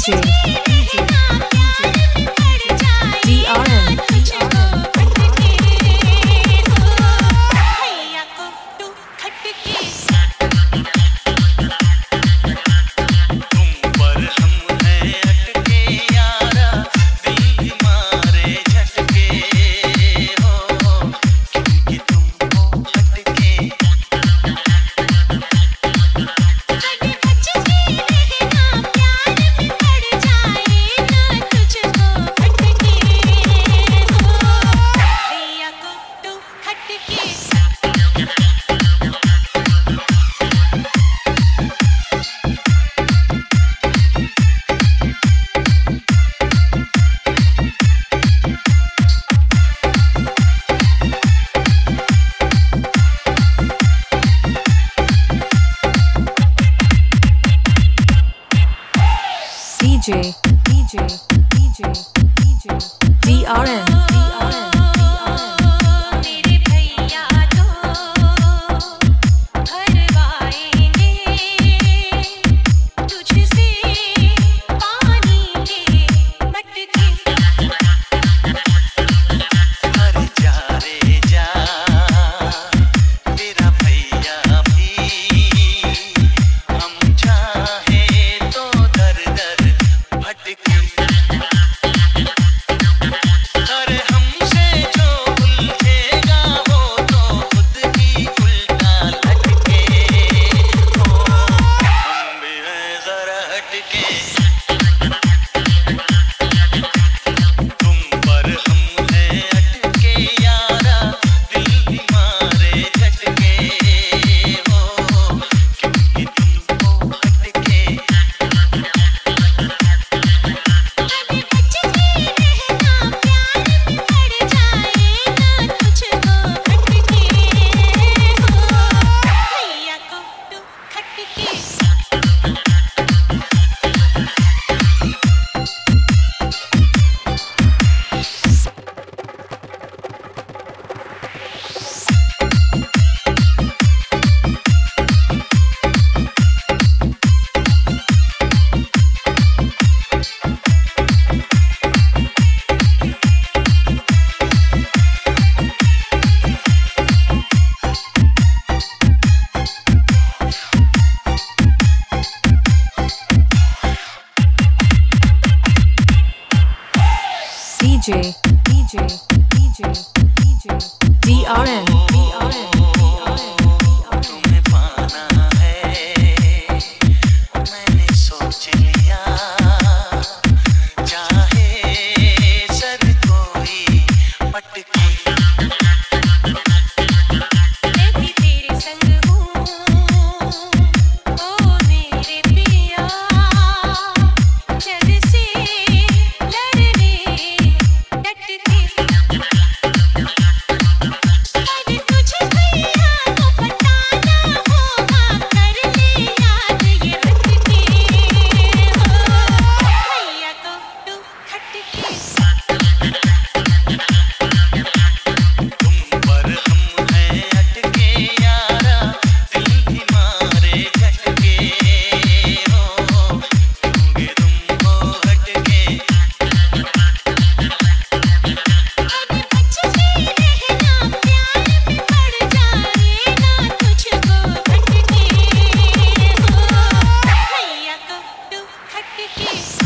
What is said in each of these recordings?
DJ DRN मेरे भैया तो भरवाएंगे तुझसे पानी के मटके। अरे जा रे जा तेरा भैया भी हम चाहे तो दर दर भटके। अरे हमसे जो उलझेगा वो तो खुद ही उल्टा लटके। ओ हम भी हैं जरा हटके, तुम पर हम हैं अटके यारा, दिल भी मारे झटके हो क्योंकि तुमको हटके। अभी बच के रहना प्यार में पड़ जाए ना तुझको खटके हो भैया को तू खटके। DRN तुम्हें पाना है मैंने सोच लिया, चाहे सर कोई पटके। मैं भी तेरे संग हूँ ओ मेरे पिया, जग से लड़ने डटके। अरे तुझे भैया को बताना होगा, कर ले याद ये रट के हो भैया को तू खटके। तुम पर हम हैं अटके यारा, दिल भी मारे झटके हो क्योंकि तुमको हटके। अभी बच के रहना प्यार में पड़ जाए ना तुझको खटके हो भैया को तू खटके।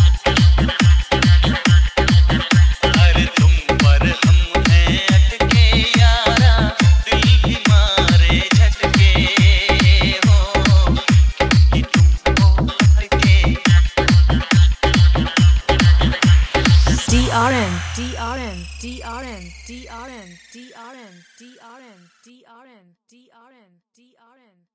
अरे तुम पर हम हैं अटके यारा, दिल भी मारे झटके हो क्योंकि तुमको हटके। DRN DRN